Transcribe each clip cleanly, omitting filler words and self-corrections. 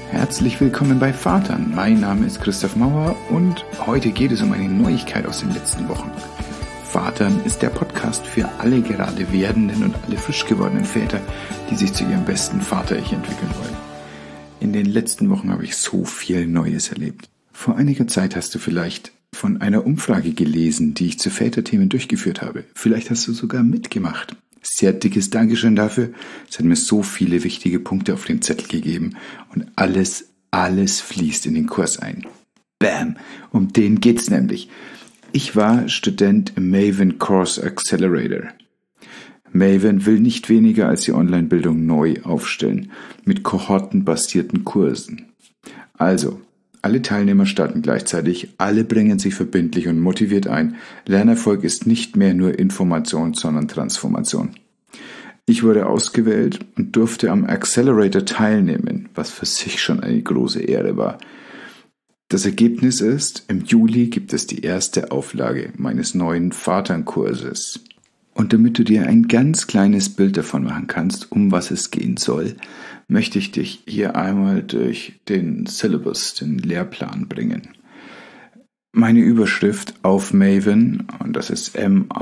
Herzlich willkommen bei Vatern. Mein Name ist Christoph Mauer und heute geht es um eine Neuigkeit aus den letzten Wochen. Vatern ist der Podcast für alle gerade werdenden und alle frisch gewordenen Väter, die sich zu ihrem besten Vater-Ich entwickeln wollen. In den letzten Wochen habe ich so viel Neues erlebt. Vor einiger Zeit hast du vielleicht von einer Umfrage gelesen, die ich zu Väterthemen durchgeführt habe. Vielleicht hast du sogar mitgemacht. Sehr dickes Dankeschön dafür. Es hat mir so viele wichtige Punkte auf den Zettel gegeben und alles fließt in den Kurs ein. Bam! Um den geht's nämlich. Ich war Student im Maven Course Accelerator. Maven will nicht weniger als die Online-Bildung neu aufstellen, mit kohortenbasierten Kursen. Also, alle Teilnehmer starten gleichzeitig, alle bringen sich verbindlich und motiviert ein. Lernerfolg ist nicht mehr nur Information, sondern Transformation. Ich wurde ausgewählt und durfte am Accelerator teilnehmen, was für sich schon eine große Ehre war. Das Ergebnis ist, im Juli gibt es die erste Auflage meines neuen Vaternkurses. Und damit du dir ein ganz kleines Bild davon machen kannst, um was es gehen soll, möchte ich dich hier einmal durch den Syllabus, den Lehrplan bringen. Meine Überschrift auf Maven, und das ist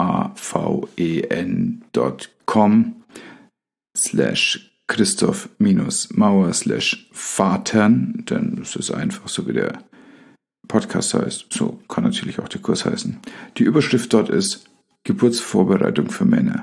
maven.com/Christoph-Mauer/Vatern, denn es ist einfach so, wie der Podcast heißt. So kann natürlich auch der Kurs heißen. Die Überschrift dort ist Geburtsvorbereitung für Männer.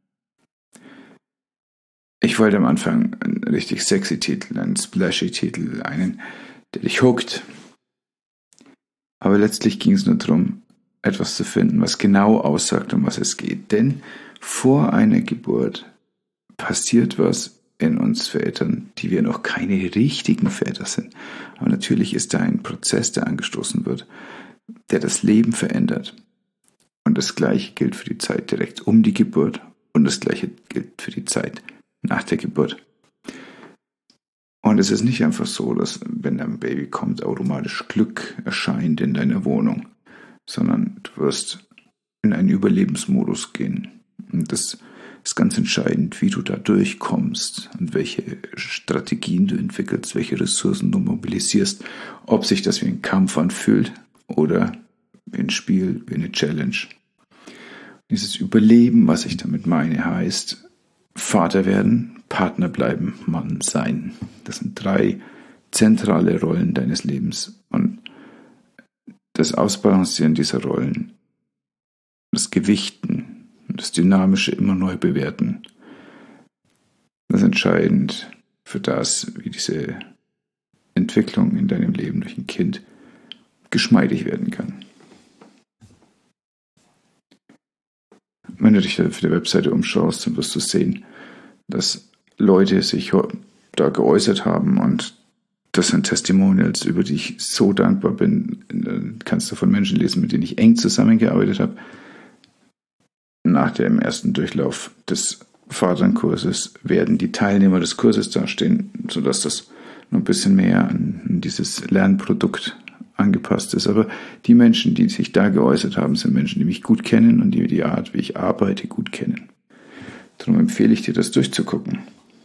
Ich wollte am Anfang einen richtig sexy Titel, einen splashy Titel, einen, der dich hookt. Aber letztlich ging es nur darum, etwas zu finden, was genau aussagt, um was es geht. Denn vor einer Geburt passiert was in uns Vätern, die wir noch keine richtigen Väter sind. Aber natürlich ist da ein Prozess, der angestoßen wird, der das Leben verändert. Und das Gleiche gilt für die Zeit direkt um die Geburt und das Gleiche gilt für die Zeit nach der Geburt. Und es ist nicht einfach so, dass wenn ein Baby kommt, automatisch Glück erscheint in deiner Wohnung, sondern du wirst in einen Überlebensmodus gehen. Und das ist ganz entscheidend, wie du da durchkommst und welche Strategien du entwickelst, welche Ressourcen du mobilisierst, ob sich das wie ein Kampf anfühlt oder wie ein Spiel, wie eine Challenge. Dieses Überleben, was ich damit meine, heißt Vater werden, Partner bleiben, Mann sein. Das sind 3 zentrale Rollen deines Lebens. Und das Ausbalancieren dieser Rollen, das Gewichten, das Dynamische immer neu bewerten, das ist entscheidend für das, wie diese Entwicklung in deinem Leben durch ein Kind geschmeidig werden kann. Wenn du dich auf der Webseite umschaust, dann wirst du sehen, dass Leute sich da geäußert haben und das sind Testimonials, über die ich so dankbar bin. Kannst du von Menschen lesen, mit denen ich eng zusammengearbeitet habe. Nach dem ersten Durchlauf des Vaternkurses werden die Teilnehmer des Kurses dastehen, sodass das noch ein bisschen mehr an dieses Lernprodukt angepasst ist. Aber die Menschen, die sich da geäußert haben, sind Menschen, die mich gut kennen und die Art, wie ich arbeite, gut kennen. Darum empfehle ich dir, das durchzugucken.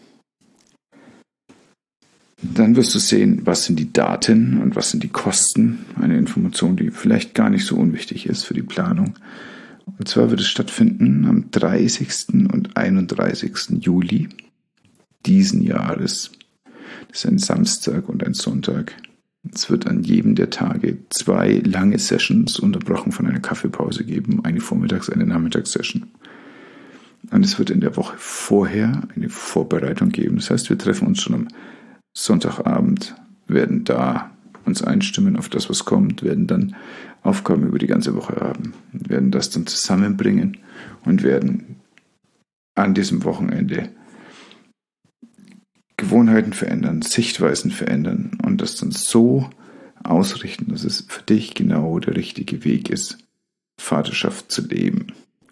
Dann wirst du sehen, was sind die Daten und was sind die Kosten. Eine Information, die vielleicht gar nicht so unwichtig ist für die Planung. Und zwar wird es stattfinden am 30. und 31. Juli diesen Jahres. Das ist ein Samstag und ein Sonntag. Es wird an jedem der Tage 2 lange Sessions unterbrochen von einer Kaffeepause geben, eine Vormittags-, eine Nachmittagssession. Und es wird in der Woche vorher eine Vorbereitung geben. Das heißt, wir treffen uns schon am Sonntagabend, werden da uns einstimmen auf das, was kommt, werden dann Aufgaben über die ganze Woche haben, werden das dann zusammenbringen und werden an diesem Wochenende Gewohnheiten verändern, Sichtweisen verändern und das dann so ausrichten, dass es für dich genau der richtige Weg ist, Vaterschaft zu leben.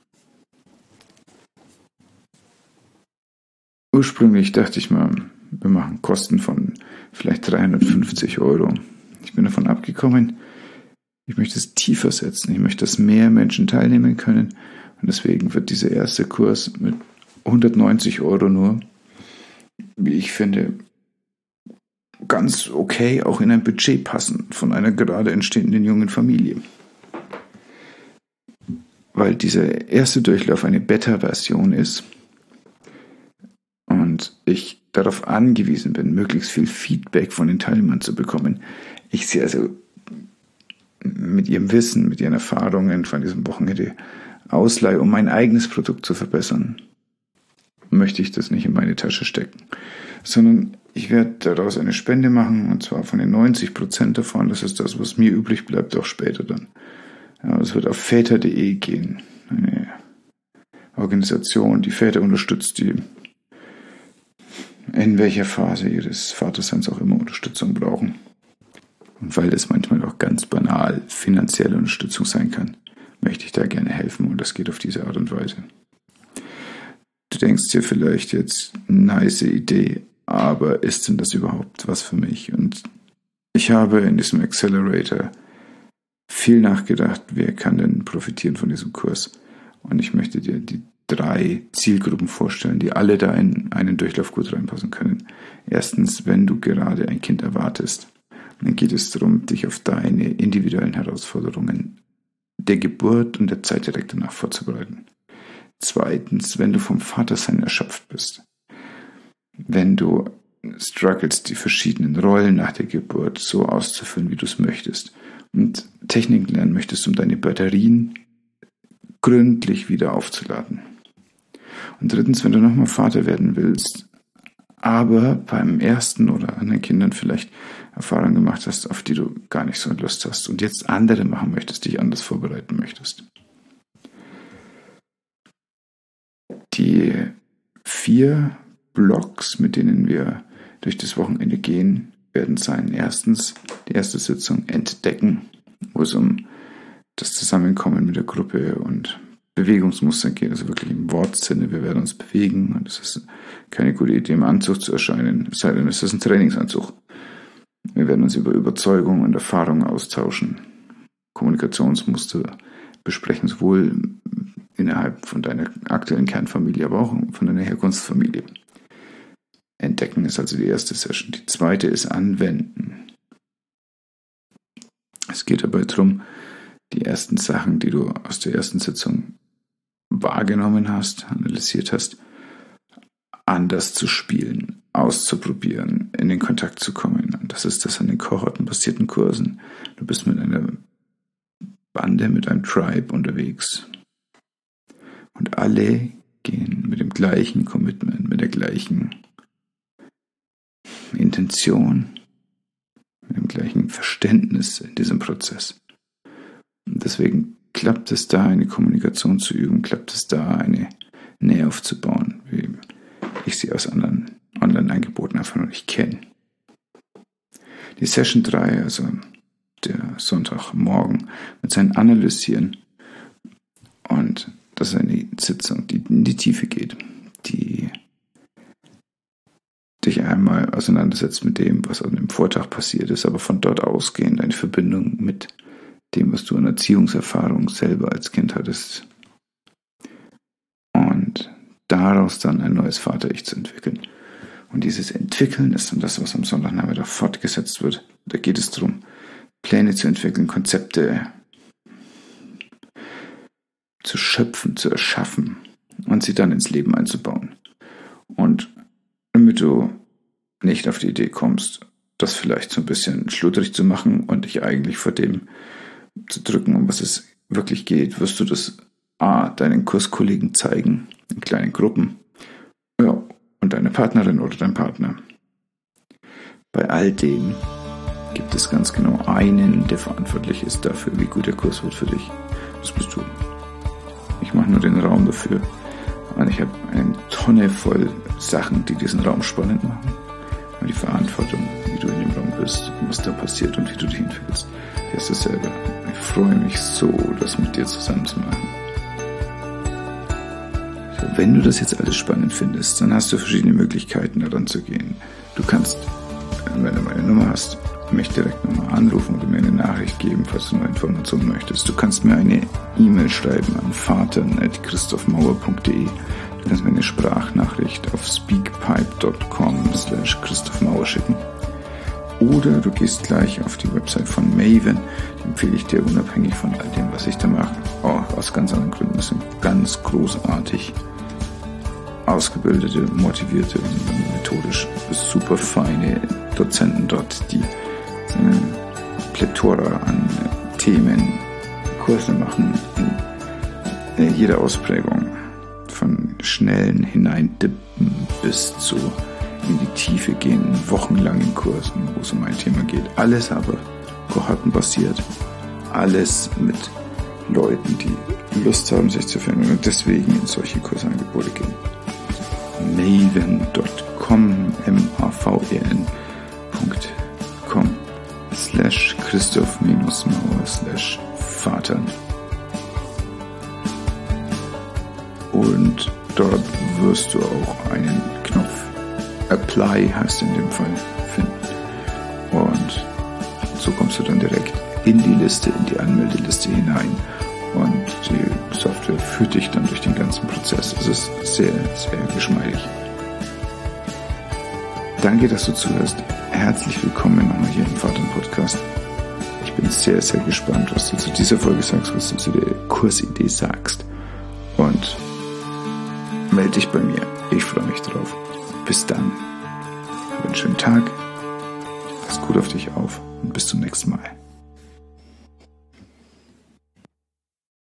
Ursprünglich dachte ich mal, wir machen Kosten von vielleicht 350 €. Ich bin davon abgekommen. Ich möchte es tiefer setzen. Ich möchte, dass mehr Menschen teilnehmen können. Und deswegen wird dieser erste Kurs mit 190 € nur, wie ich finde, ganz okay auch in ein Budget passen von einer gerade entstehenden jungen Familie. Weil dieser erste Durchlauf eine Beta-Version ist und ich darauf angewiesen bin, möglichst viel Feedback von den Teilnehmern zu bekommen. Ich sehe also mit ihrem Wissen, mit ihren Erfahrungen von diesem Wochenende Ausleihe, um mein eigenes Produkt zu verbessern, möchte ich das nicht in meine Tasche stecken, sondern ich werde daraus eine Spende machen, und zwar von den 90% davon, das ist das, was mir übrig bleibt, auch später dann. Ja, das wird auf väter.de gehen, eine Organisation, die Väter unterstützt, die in welcher Phase ihres Vaterseins auch immer Unterstützung brauchen. Und weil das manchmal auch ganz banal finanzielle Unterstützung sein kann, möchte ich da gerne helfen, und das geht auf diese Art und Weise. Du denkst dir vielleicht jetzt, nice Idee, aber ist denn das überhaupt was für mich? Und ich habe in diesem Accelerator viel nachgedacht, wer kann denn profitieren von diesem Kurs? Und ich möchte dir die 3 Zielgruppen vorstellen, die alle da in einen Durchlauf gut reinpassen können. Erstens, wenn du gerade ein Kind erwartest, dann geht es darum, dich auf deine individuellen Herausforderungen der Geburt und der Zeit direkt danach vorzubereiten. Zweitens, wenn du vom Vatersein erschöpft bist, wenn du struggles, die verschiedenen Rollen nach der Geburt so auszufüllen, wie du es möchtest, und Techniken lernen möchtest, um deine Batterien gründlich wieder aufzuladen. Und drittens, wenn du nochmal Vater werden willst, aber beim ersten oder anderen Kindern vielleicht Erfahrungen gemacht hast, auf die du gar nicht so Lust hast und jetzt andere machen möchtest, dich anders vorbereiten möchtest. Die 4 Blocks, mit denen wir durch das Wochenende gehen, werden sein. Erstens, die erste Sitzung Entdecken, wo es um das Zusammenkommen mit der Gruppe und Bewegungsmuster geht, also wirklich im Wortsinne, wir werden uns bewegen, und es ist keine gute Idee, im Anzug zu erscheinen, es sei denn, es ist ein Trainingsanzug. Wir werden uns über Überzeugung und Erfahrungen austauschen, Kommunikationsmuster besprechen, sowohl innerhalb von deiner aktuellen Kernfamilie, aber auch von deiner Herkunftsfamilie. Entdecken ist also die erste Session. Die zweite ist Anwenden. Es geht dabei darum, die ersten Sachen, die du aus der ersten Sitzung wahrgenommen hast, analysiert hast, anders zu spielen, auszuprobieren, in den Kontakt zu kommen. Und das ist das an den kohortenbasierten Kursen. Du bist mit einer Bande, mit einem Tribe unterwegs. Und alle gehen mit dem gleichen Commitment, mit der gleichen Intention, mit dem gleichen Verständnis in diesem Prozess. Und deswegen klappt es da, eine Kommunikation zu üben, klappt es da, eine Nähe aufzubauen, wie ich sie aus anderen Online-Angeboten einfach noch nicht kenne. Die Session 3, also der Sonntagmorgen, mit seinem Analysieren, und das ist eine Sitzung, die in die Tiefe geht, die dich einmal auseinandersetzt mit dem, was an dem Vortag passiert ist, aber von dort ausgehend eine Verbindung mit dem, was du an Erziehungserfahrung selber als Kind hattest, und daraus dann ein neues Vater-Ich zu entwickeln. Und dieses Entwickeln ist dann das, was am Sonntagnachmittag fortgesetzt wird. Da geht es darum, Pläne zu entwickeln, Konzepte zu schöpfen, zu erschaffen und sie dann ins Leben einzubauen. Und damit du nicht auf die Idee kommst, das vielleicht so ein bisschen schludrig zu machen und dich eigentlich vor dem zu drücken, um was es wirklich geht, wirst du das deinen Kurskollegen zeigen, in kleinen Gruppen, ja, und deiner Partnerin oder deinem Partner. Bei all dem gibt es ganz genau einen, der verantwortlich ist dafür, wie gut der Kurs wird für dich. Das bist du. Ich mache nur den Raum dafür. Und ich habe eine Tonne voll Sachen, die diesen Raum spannend machen. Und die Verantwortung, wie du in dem Raum bist, was da passiert und wie du dich entwickelst, die hast du selber. Ich freue mich so, das mit dir zusammen zu machen. So, wenn du das jetzt alles spannend findest, dann hast du verschiedene Möglichkeiten, daran zu gehen. Du kannst, wenn du meine Nummer hast, mich direkt nochmal anrufen oder mir eine Nachricht geben, falls du noch Informationen möchtest. Du kannst mir eine E-Mail schreiben an vater@christophmauer.de. Du kannst mir eine Sprachnachricht auf speakpipe.com/christophmauer schicken. Oder du gehst gleich auf die Website von Maven. Die empfehle ich dir unabhängig von all dem, was ich da mache. Auch aus ganz anderen Gründen. Das sind ganz großartig ausgebildete, motivierte und methodisch super feine Dozenten dort, die Plethora an Themen, Kurse machen in jeder Ausprägung. Von schnellen Hineindippen bis zu in die Tiefe gehen, wochenlangen Kursen, wo es um ein Thema geht. Alles aber kohortenbasiert. Alles mit Leuten, die Lust haben, sich zu verändern und deswegen in solche Kursangebote gehen. Maven.com, maven.com/Christoph-Mauer/Vater. Und dort wirst du auch einen Knopf Apply, heißt in dem Fall, finden. Und so kommst du dann direkt in die Liste, in die Anmeldeliste hinein. Und die Software führt dich dann durch den ganzen Prozess. Es ist sehr, sehr geschmeidig. Danke, dass du zuhörst. Herzlich willkommen nochmal hier im Vater-Podcast. Ich bin sehr, sehr gespannt, was du zu dieser Folge sagst, was du zu der Kursidee sagst. Und melde dich bei mir. Ich freue mich drauf. Bis dann. Hab einen schönen Tag. Pass gut auf dich auf und bis zum nächsten Mal.